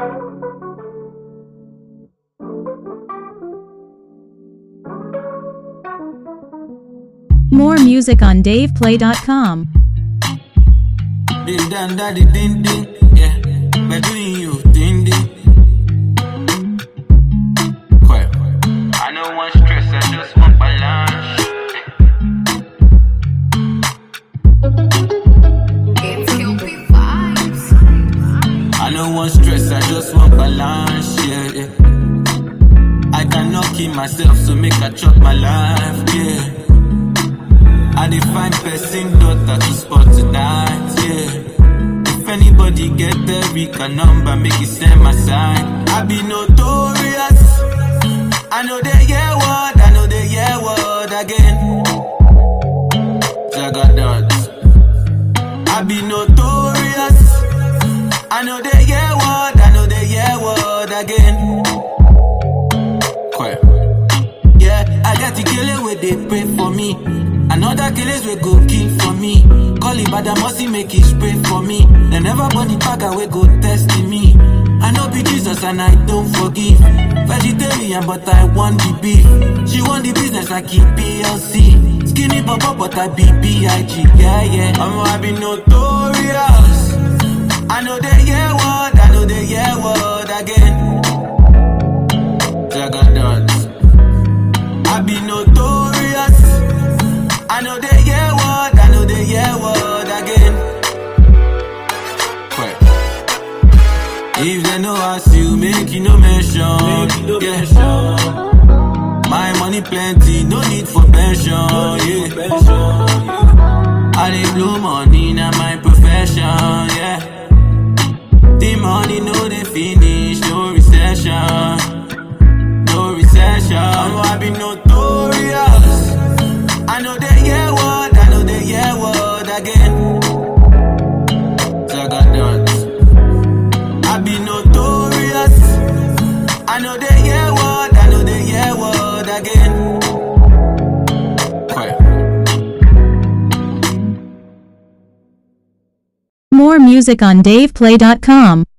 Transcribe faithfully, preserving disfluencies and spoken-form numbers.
More music on dave play dot com. Ding dang daddy ding ding, yeah. We're doing you ding ding. Quiet. I don't want stress, I just want balance. It's Q P vibes. I don't want stress, I just want balance, yeah, yeah. I cannot kill myself, so make I chop my life, yeah. I define person daughter to spot tonight, yeah. If anybody get there, we can number, make it send my sign. I be notorious. I know they hear word, I know they hear word again. Zagadot. I be notorious. I know they hear word, I know they hear word again. Quiet. Yeah, I got the killer where they pray for me. Another killers will go kill for me. Call it bad, I must make it spray for me. They never bunny bag away go testing me. I know be Jesus and I don't forgive. Vegetarian but I want the beef. She want the business I keep P L C. Skinny bubble but I be B I G. Yeah, yeah. I'm I be notorious. I know they hear word, I know they hear word again. Zagadot. I be notorious. I know they hear word, I know they hear word again. Quiet. If they know I still make you no mention, yeah. My money plenty, no need for pension, yeah. I dey blow money, now my profession, yeah. The money no they finish, no recession, no recession. I be notorious. I know they hear word, I know they hear word again. Zagadot. I be notorious. I know they hear word, I know they hear word again. Quiet. More music on dave play dot com.